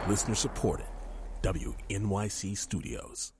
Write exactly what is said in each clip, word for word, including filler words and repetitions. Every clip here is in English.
Listener supported. W N Y C Studios.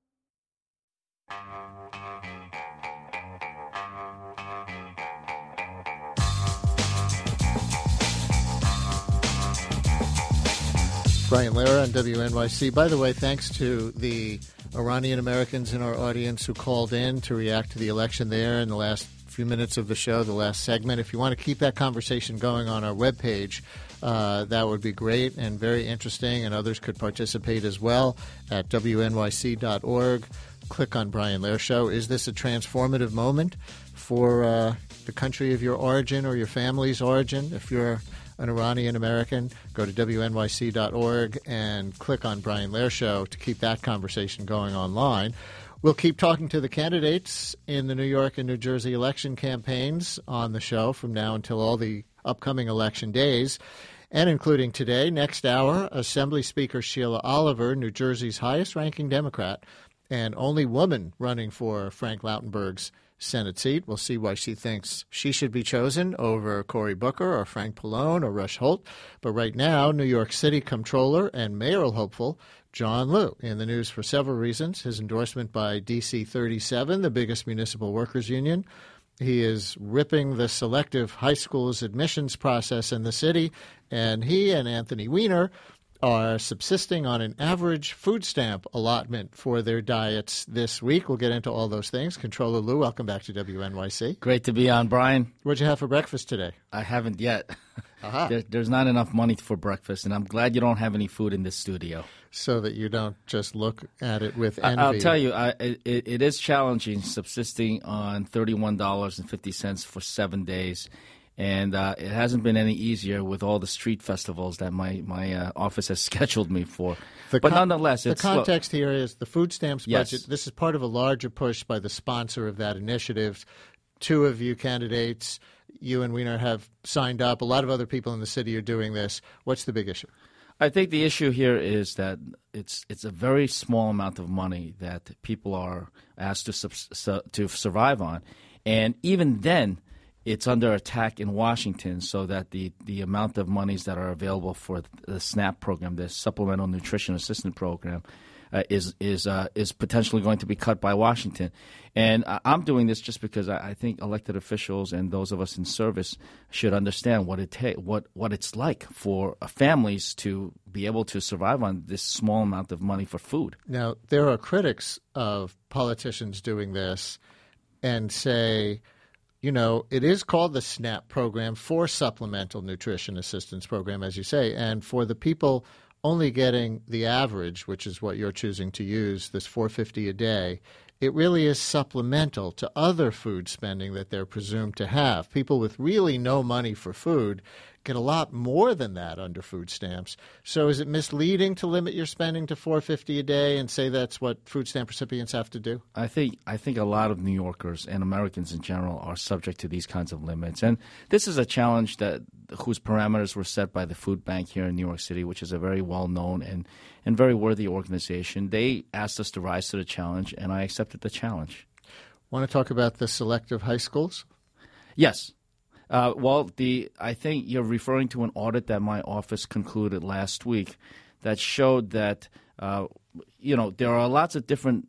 Brian Lehrer on W N Y C. By the way, thanks to the Iranian Americans in our audience who called in to react to the election there in the last few minutes of the show, the last segment. If you want to keep that conversation going on our webpage, uh, that would be great and very interesting, and others could participate as well at W N Y C dot org. Click on Brian Lehrer Show. Is this a transformative moment for uh, the country of your origin or your family's origin? If you're an Iranian American, go to W N Y C dot org and click on Brian Lehrer Show to keep that conversation going online. We'll keep talking to the candidates in the New York and New Jersey election campaigns on the show from now until all the upcoming election days, and including today. Next hour, Assembly Speaker Sheila Oliver, New Jersey's highest-ranking Democrat and only woman running for Frank Lautenberg's Senate seat. We'll see why she thinks she should be chosen over Cory Booker or Frank Pallone or Rush Holt. But right now, New York City Comptroller and mayoral hopeful John Liu in the news for several reasons. His endorsement by D C thirty-seven, the biggest municipal workers union. He is ripping the selective high schools admissions process in the city. And he and Anthony Weiner are subsisting on an average food stamp allotment for their diets this week. We'll get into all those things. Comptroller Liu, welcome back to W N Y C. Great to be on, Brian. What'd you have for breakfast today? I haven't yet. Uh-huh. There, there's not enough money for breakfast, and I'm glad you don't have any food in this studio. So that you don't just look at it with envy. I'll tell you, I, it, it is challenging subsisting on thirty-one dollars and fifty cents for seven days. And uh, it hasn't been any easier with all the street festivals that my, my uh, office has scheduled me for. The but con- nonetheless, the it's... context here is the food stamps Yes. budget. This is part of a larger push by the sponsor of that initiative. Two of you candidates, you and Weiner, have signed up. A lot of other people in the city are doing this. What's the big issue? I think the issue here is that it's it's a very small amount of money that people are asked to sub- su- to survive on. And even then, it's under attack in Washington, so that the, the amount of monies that are available for the SNAP program, the Supplemental Nutrition Assistance Program, uh, is is uh, is potentially going to be cut by Washington. And I'm doing this just because I, I think elected officials and those of us in service should understand what it ta- what what it's like for uh, families to be able to survive on this small amount of money for food. Now, there are critics of politicians doing this and say, you know, it is called the SNAP program for Supplemental Nutrition Assistance Program, as you say, and for the people only getting the average, which is what you're choosing to use, this four hundred fifty dollars a day, it really is supplemental to other food spending that they're presumed to have. People with really no money for food get a lot more than that under food stamps. So is it misleading to limit your spending to four hundred fifty dollars a day and say that's what food stamp recipients have to do? I think I think a lot of New Yorkers and Americans in general are subject to these kinds of limits. And this is a challenge that whose parameters were set by the Food Bank here in New York City, which is a very well-known and, and very worthy organization. They asked us to rise to the challenge, and I accepted the challenge. Want to talk about the selective high schools? Yes. Uh, well, the I think you're referring to an audit that my office concluded last week that showed that, uh, you know, there are lots of different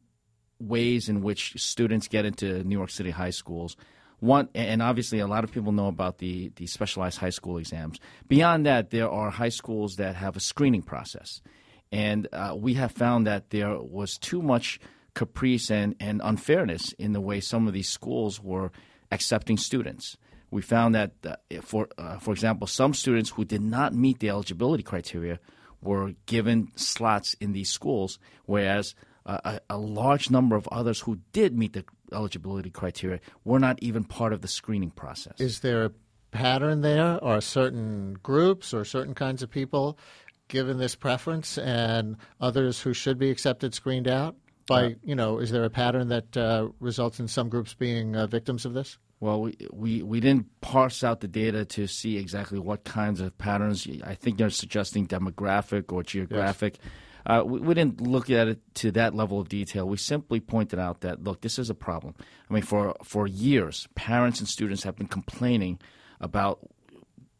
ways in which students get into New York City high schools. One, and obviously a lot of people know about the, the specialized high school exams. Beyond that, there are high schools that have a screening process. And uh, we have found that there was too much caprice and, and unfairness in the way some of these schools were accepting students. We found that, uh, for uh, for example, some students who did not meet the eligibility criteria were given slots in these schools, whereas uh, a, a large number of others who did meet the eligibility criteria were not even part of the screening process. Is there a pattern there? Are certain groups or certain kinds of people given this preference and others who should be accepted screened out? By, uh, you know, is there a pattern that uh, results in some groups being uh, victims of this? Well, we, we, we didn't parse out the data to see exactly what kinds of patterns. I think you're suggesting demographic or geographic. Yes. Uh, we, we didn't look at it to that level of detail. We simply pointed out that, look, this is a problem. I mean, for for years, parents and students have been complaining about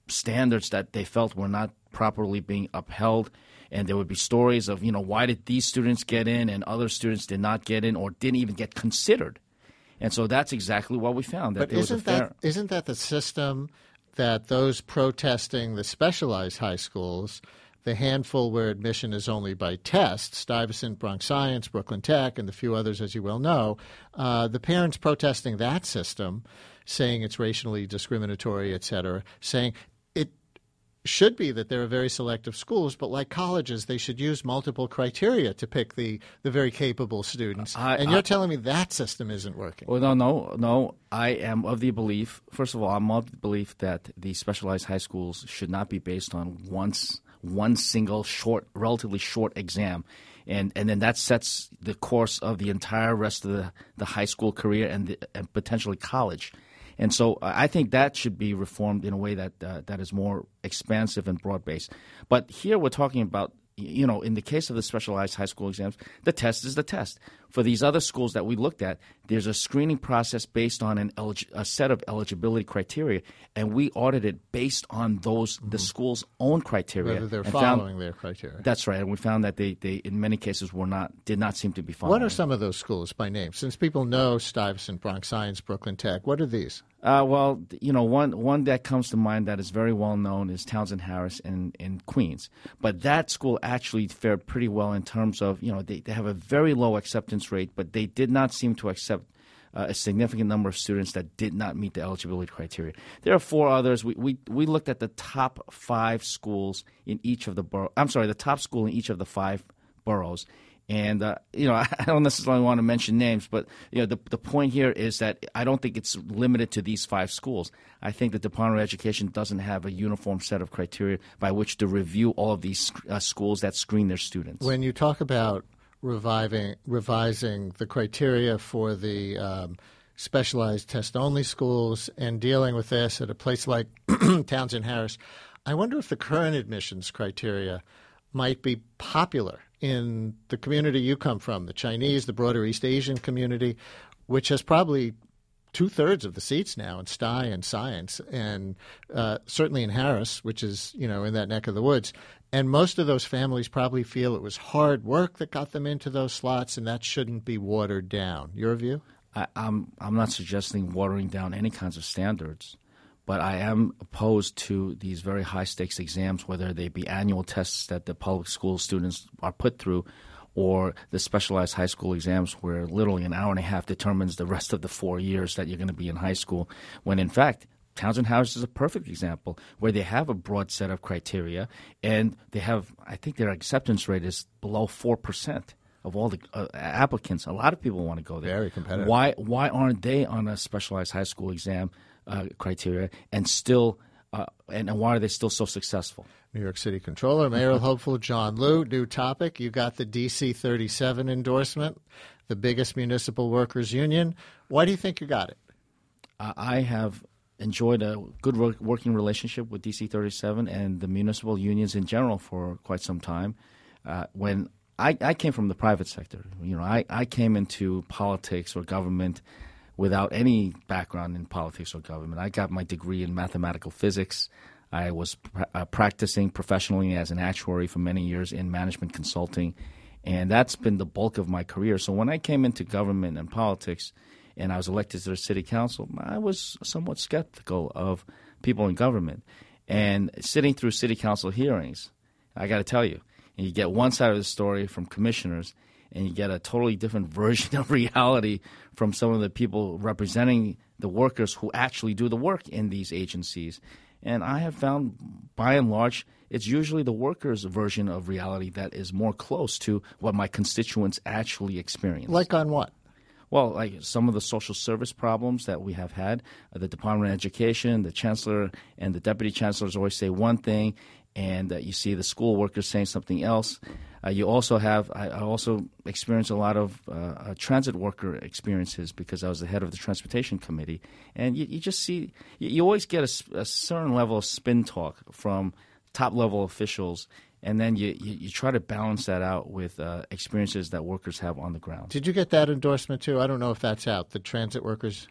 standards that they felt were not properly being upheld. And there would be stories of, you know, why did these students get in and other students did not get in or didn't even get considered? And so that's exactly what we found. That but there was a isn't fair... that isn't that the system that those protesting the specialized high schools, the handful where admission is only by test, Stuyvesant, Bronx Science, Brooklyn Tech, and the few others, as you well know, uh, the parents protesting that system, saying it's racially discriminatory, et cetera, saying it should be that there are very selective schools, but like colleges, they should use multiple criteria to pick the, the very capable students. I, and you're I, telling me that system isn't working. Well, no, no, no. I am of the belief, first of all, I'm of the belief that the specialized high schools should not be based on once one single short, relatively short exam. And and then that sets the course of the entire rest of the, the high school career and, the, and potentially college. And so I think that should be reformed in a way that uh, that is more expansive and broad-based. But here we're talking about, you know, in the case of the specialized high school exams, the test is the test. For these other schools that we looked at, there's a screening process based on an elig- a set of eligibility criteria, and we audited based on those mm-hmm. the school's own criteria. Whether they're and following found, their criteria. That's right, and we found that they, they in many cases were not did not seem to be following. What are some of those schools by name? Since people know Stuyvesant, Bronx Science, Brooklyn Tech, what are these? Uh, well, you know, one one that comes to mind that is very well known is Townsend Harris in, in Queens. But that school actually fared pretty well in terms of, you know, they, they have a very low acceptance rate, but they did not seem to accept uh, a significant number of students that did not meet the eligibility criteria. There are four others. We, we we looked at the top five schools in each of the borough. I'm sorry, the top school in each of the five boroughs. And, uh, you know, I don't necessarily want to mention names, but, you know, the the point here is that I don't think it's limited to these five schools. I think the Department of Education doesn't have a uniform set of criteria by which to review all of these uh, schools that screen their students. When you talk about reviving, revising the criteria for the um, specialized test-only schools and dealing with this at a place like Townsend Harris, I wonder if the current admissions criteria might be popular in the community you come from, the Chinese, the broader East Asian community, which has probably two-thirds of the seats now in S T I and Science, and uh, certainly in Harris, which is, you know, in that neck of the woods. And most of those families probably feel it was hard work that got them into those slots, and that shouldn't be watered down. Your view? I, I'm I'm not suggesting watering down any kinds of standards. But I am opposed to these very high-stakes exams, whether they be annual tests that the public school students are put through or the specialized high school exams where literally an hour and a half determines the rest of the four years that you're going to be in high school, when in fact Townsend Harris is a perfect example where they have a broad set of criteria and they have, I think their acceptance rate is below four percent. Of all the uh, applicants. A lot of people want to go there. Very competitive. Why why aren't they on a specialized high school exam uh, criteria and still uh, and, and why are they still so successful? New York City Controller, mayoral hopeful John Liu. New topic. You got the D C thirty-seven endorsement, the biggest municipal workers union. Why do you think you got it? Uh, I have enjoyed a good work, working relationship with D C thirty-seven and the municipal unions in general for quite some time. Uh, when I, I came from the private sector. You know, I, I came into politics or government without any background in politics or government. I got my degree in mathematical physics. I was pr- uh, practicing professionally as an actuary for many years in management consulting, and that's been the bulk of my career. So when I came into government and politics and I was elected to the city council, I was somewhat skeptical of people in government. And sitting through city council hearings, I got to tell you, and you get one side of the story from commissioners, and you get a totally different version of reality from some of the people representing the workers who actually do the work in these agencies. And I have found, by and large, it's usually the workers' version of reality that is more close to what my constituents actually experience. Like on what? Well, like some of the social service problems that we have had, uh, the Department of Education, the chancellor and the deputy chancellors always say one thing, and uh, you see the school workers saying something else. Uh, you also have, I, I also experienced a lot of uh, uh, transit worker experiences because I was the head of the transportation committee. And you, you just see, you, you always get a, a certain level of spin talk from top-level officials, and then you, you, you try to balance that out with uh, experiences that workers have on the ground. Did you get that endorsement too? I don't know if that's out, the transit workers.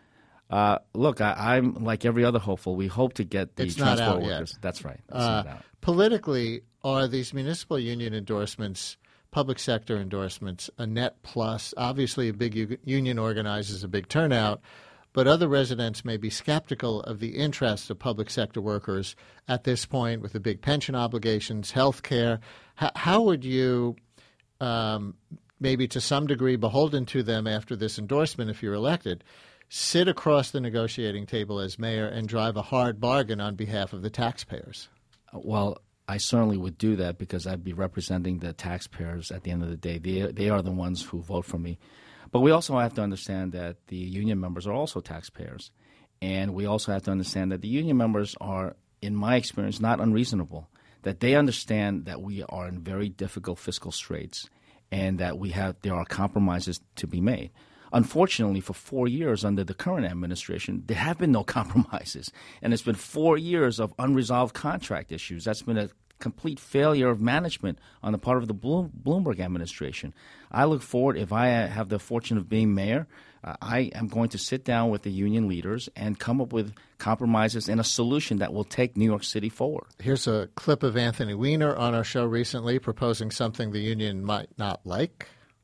Uh, look, I, I'm like every other hopeful. We hope to get the it's not transport out workers. Yet. That's right. It's Uh, not out. Politically, are these municipal union endorsements, public sector endorsements, a net plus? Obviously, a big u- union organizes a big turnout, but other residents may be skeptical of the interests of public sector workers at this point with the big pension obligations, health care. H- how would you, um, maybe to some degree beholden to them after this endorsement if you're elected, sit across the negotiating table as mayor and drive a hard bargain on behalf of the taxpayers? Well, I certainly would do that because I'd be representing the taxpayers at the end of the day. They, they are the ones who vote for me. But we also have to understand that the union members are also taxpayers. And we also have to understand that the union members are, in my experience, not unreasonable, that they understand that we are in very difficult fiscal straits and that we have there are compromises to be made. Unfortunately, for four years under the current administration, there have been no compromises. And it's been four years of unresolved contract issues. That's been a complete failure of management on the part of the Bloom, Bloomberg administration. I look forward, if I have the fortune of being mayor, uh, I am going to sit down with the union leaders and come up with compromises and a solution that will take New York City forward. Here's a clip of Anthony Weiner on our show recently proposing something the union might not like.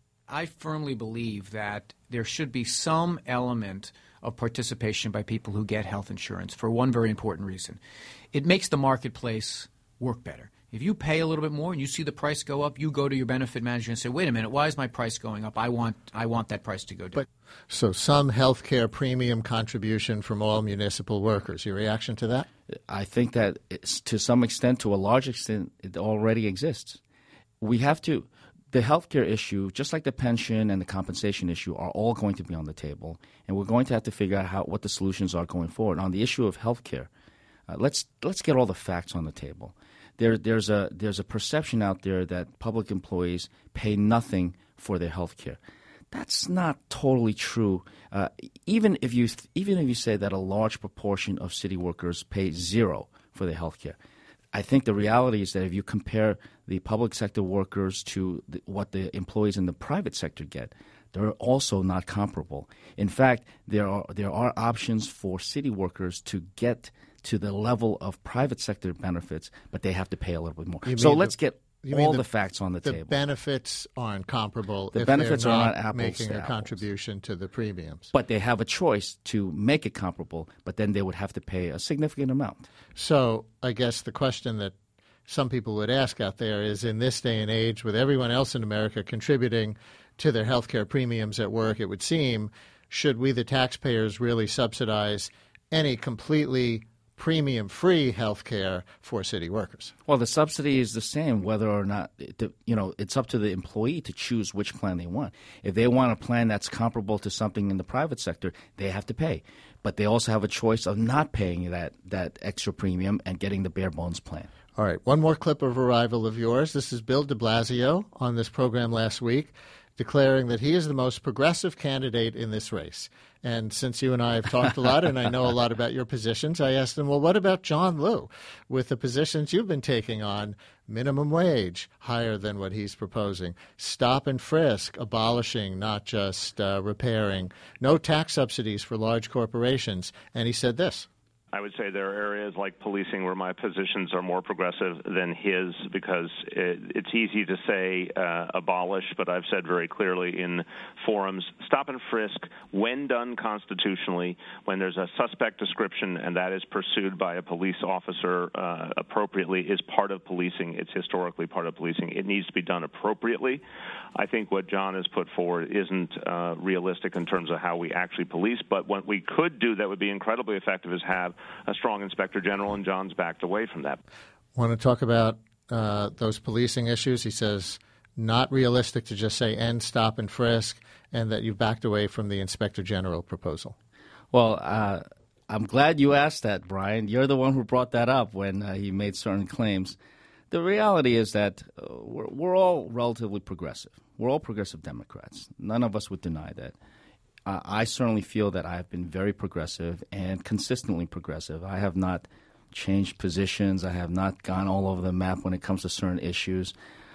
I firmly believe that there should be some element of participation by people who get health insurance for one very important reason. It makes the marketplace work better. If you pay a little bit more and you see the price go up, you go to your benefit manager and say, wait a minute, why is my price going up? I want I want that price to go down. But, so some health care premium contribution from all municipal workers. Your reaction to that? I think that it's, to some extent, to a large extent, it already exists. We have to – the health care issue, just like the pension and the compensation issue, are all going to be on the table, and we're going to have to figure out how what the solutions are going forward. On the issue of health care, uh, let's let's get all the facts on the table. There, there's a there's a perception out there that public employees pay nothing for their health care. That's not totally true. Uh, even if you even if you say that a large proportion of city workers pay zero for their health care, I think the reality is that if you compare the public sector workers to the, what the employees in the private sector get, they're also not comparable. In fact, there are there are options for city workers to get to the level of private sector benefits, but they have to pay a little bit more. You So mean let's the, get you all mean the, the facts on the, the table. The benefits aren't comparable the if benefits they're are not, not apples making to a apples. contribution to the premiums. But they have a choice to make it comparable, but then they would have to pay a significant amount. So I guess the question that some people would ask out there is, in this day and age, with everyone else in America contributing to their health care premiums at work, it would seem, should we, the taxpayers, really subsidize any completely premium-free health care for city workers? Well, the subsidy is the same whether or not, the, you know, it's up to the employee to choose which plan they want. If they want a plan that's comparable to something in the private sector, they have to pay. But they also have a choice of not paying that, that extra premium and getting the bare bones plan. All right, one more clip of arrival of yours. This is Bill de Blasio on this program last week, declaring that he is the most progressive candidate in this race. And since you and I have talked a lot and I know a lot about your positions, I asked him, well, what about John Liu with the positions you've been taking on? Minimum wage, higher than what he's proposing. Stop and frisk, abolishing, not just uh, repairing. No tax subsidies for large corporations. And he said this. I would say there are areas like policing where my positions are more progressive than his, because it, it's easy to say uh, abolish, but I've said very clearly in forums, stop and frisk when done constitutionally, when there's a suspect description and that is pursued by a police officer uh, appropriately, is part of policing. It's historically part of policing. It needs to be done appropriately. I think what John has put forward isn't uh, realistic in terms of how we actually police, but what we could do that would be incredibly effective is have a strong inspector general, and John's backed away from that. Want to talk about uh, those policing issues? He says not realistic to just say end, stop, and frisk, and that you've backed away from the inspector general proposal. Well, uh, I'm glad you asked that, Brian. You're the one who brought that up when uh, he made certain claims. The reality is that uh, we're, we're all relatively progressive. We're all progressive Democrats. None of us would deny that. Uh, I certainly feel that I have been very progressive and consistently progressive. I have not changed positions. I have not gone all over the map when it comes to certain issues.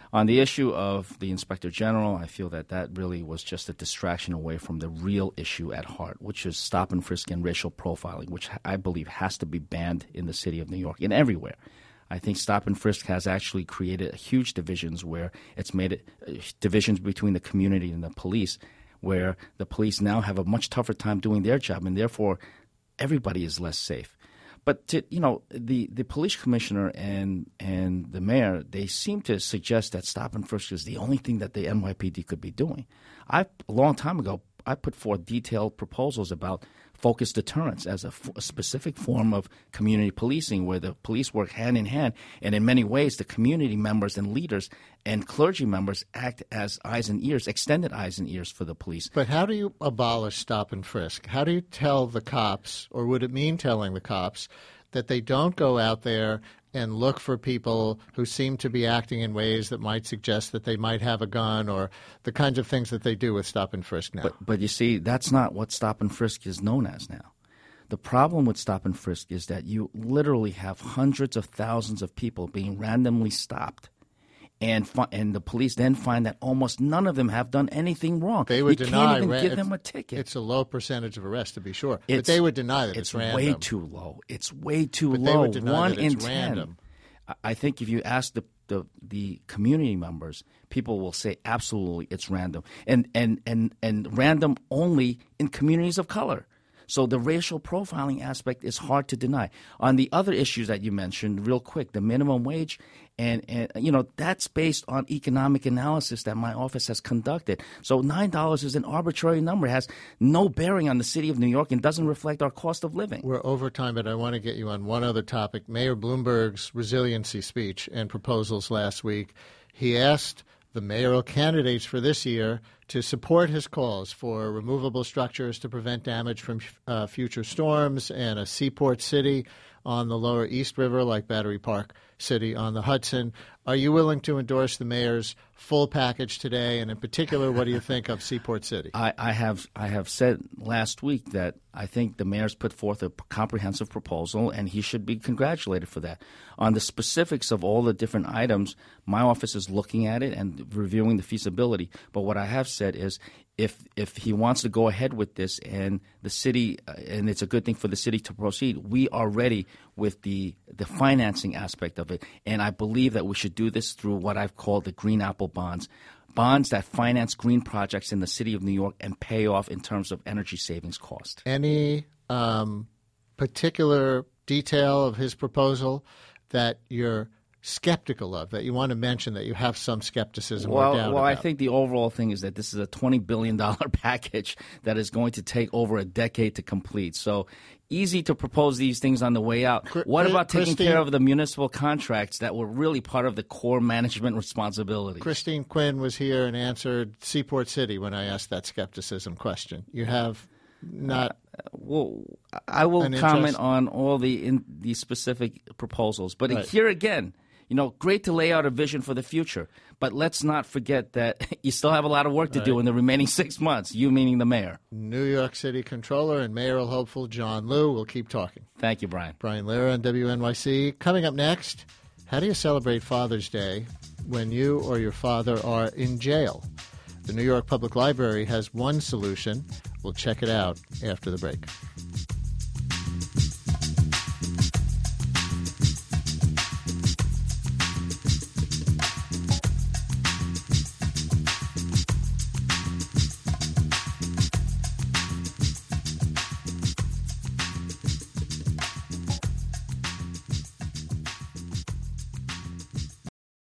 On the issue of the Inspector General, I feel that that really was just a distraction away from the real issue at heart, which is stop and frisk and racial profiling, which I believe has to be banned in the city of New York and everywhere. I think stop and frisk has actually created huge divisions where it's made it uh, divisions between the community and the police, where the police now have a much tougher time doing their job, and therefore everybody is less safe. But, to, you know, the, the police commissioner and and the mayor, they seem to suggest that stop and frisk is the only thing that the N Y P D could be doing. I A long time ago, I put forth detailed proposals about focused deterrence as a, f- a specific form of community policing where the police work hand in hand. And in many ways, the community members and leaders and clergy members act as eyes and ears, extended eyes and ears for the police. But how do you abolish stop and frisk? How do you tell the cops, or would it mean telling the cops, that they don't go out there and look for people who seem to be acting in ways that might suggest that they might have a gun, or the kinds of things that they do with stop and frisk now? But, but you see, that's not what stop and frisk is known as now. The problem with stop and frisk is that you literally have hundreds of thousands of people being randomly stopped, and fi- and the police then find that almost none of them have done anything wrong. They would you deny can't even ra- give them a ticket. It's a low percentage of arrests, to be sure, It's, but they would deny that it's, it's random. way too low. It's way too But low. they would deny One that it's in ten. random. I- I think if you ask the, the the community members, people will say absolutely it's random, and and and and random only in communities of color. So the racial profiling aspect is hard to deny. On the other issues that you mentioned, real quick, the minimum wage, and, and you know that's based on economic analysis that my office has conducted. So nine dollars is an arbitrary number. It has no bearing on the city of New York and doesn't reflect our cost of living. We're over time, but I want to get you on one other topic. Mayor Bloomberg's resiliency speech and proposals last week. He asked the mayoral candidates for this year to support his calls for removable structures to prevent damage from uh, future storms and a seaport city on the lower East River like Battery Park City on the Hudson. Are you willing to endorse the mayor's full package today? And in particular, what do you think of Seaport City? I, I have I have said last week that I think the mayor's put forth a comprehensive proposal, and he should be congratulated for that. On the specifics of all the different items, my office is looking at it and reviewing the feasibility. But what I have said is if if he wants to go ahead with this and the city, uh, and it's a good thing for the city to proceed, we are ready with the, the financing aspect of it. And I believe that we should do this through what I've called the Green Apple bonds. Bonds that finance green projects in the city of New York and pay off in terms of energy savings cost. Any um, particular detail of his proposal that you're skeptical of, that you want to mention, that you have some skepticism well, or doubt Well, about? I think the overall thing is that this is a twenty billion dollars package that is going to take over a decade to complete. So easy to propose these things on the way out. Cr- what about taking Christine, care of the municipal contracts that were really part of the core management responsibility? Christine Quinn was here and answered Seaport City when I asked that skepticism question. You have not... Uh, well, I will An comment interest- on all the in, the specific proposals. But Right. here again, you know, great to lay out a vision for the future. But let's not forget that you still have a lot of work to do in the remaining six months, you meaning the mayor. New York City Controller and mayoral hopeful John Liu. We'll keep talking. Thank you, Brian. Brian Lehrer on W N Y C. Coming up next, how do you celebrate Father's Day when you or your father are in jail? The New York Public Library has one solution. We'll check it out after the break.